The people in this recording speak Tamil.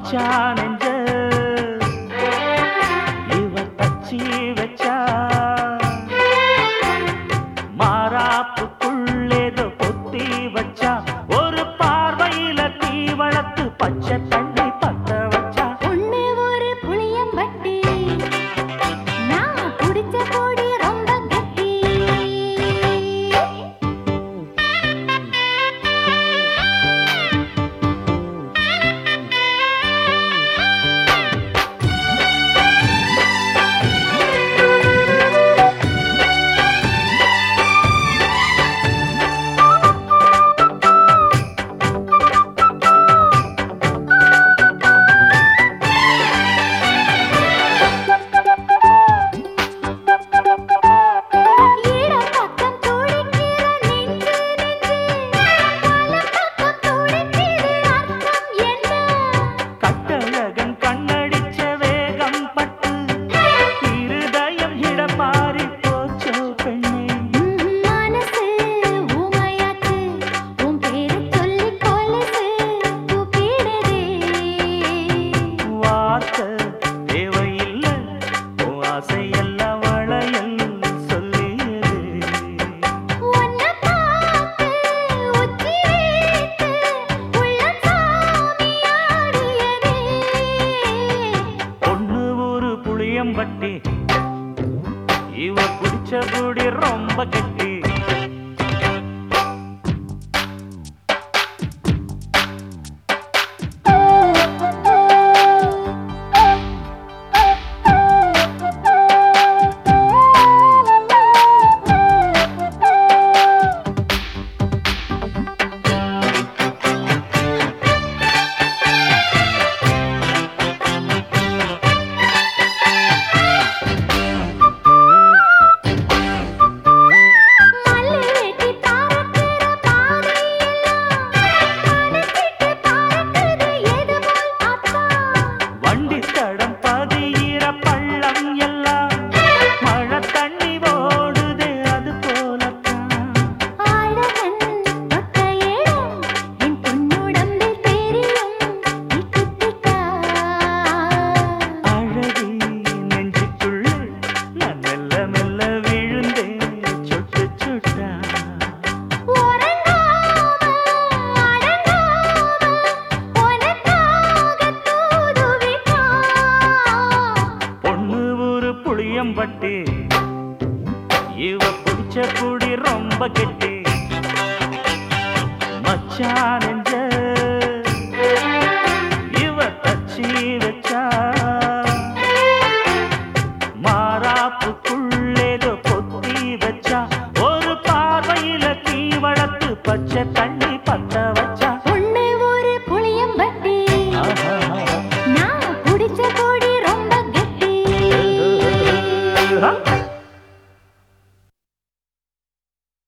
மச்சான் நெஞ்ச இவ தச்சி வச்சா மாறாப்புக்குள்ளேதோ பொத்தி வச்சா ஒரு பார்வையில தீ வளர்த்து பச்சை தண்ணி பத்த வச்சா ஒண்ணு ஒரு புளியம்பட்டி நான் குடிச்ச கோடி ரொம்ப கெட்டி பட்டி இவ குடிச்ச குடி ரொம்ப கெட்டி பட்டி இவ பிடிச்ச குடி ரொம்ப கெட்டி மச்சான் நெஞ்ச இவ தச்சி வச்சா மாறாப்புக்குள்ளேதோ பொத்தி வச்சா ஒரு பார்வையில தீ வளர்த்து பச்சை தண்ணி பத்த வச்சா ஒண்ணு ஒரு புளியம்பட்டி நான் குடிச்ச கோடி ரொம்ப கெட்டி